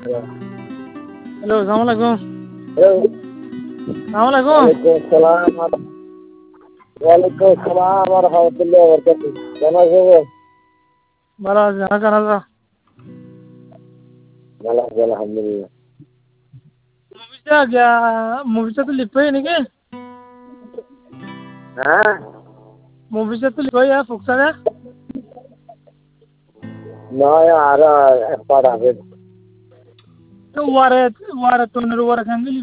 Hello, আসসালামু আলাইকুম। আসসালামু আলাইকুম। ওয়ালাইকুম আসসালাম ওয়া রাহমাতুল্লাহি ওয়া বারাকাতুহু। কেমন আছেন? ভালো আছি, কেন আছো? ভালো আছি আলহামদুলিল্লাহ। মুভিটা তো লিখ পাই নাকি? হ্যাঁ? মুভিটা তো লিখ পাই ফুকসানে? নয় আর এক পার হবে। তো ওয়ারে তোনের ওয়ারে খান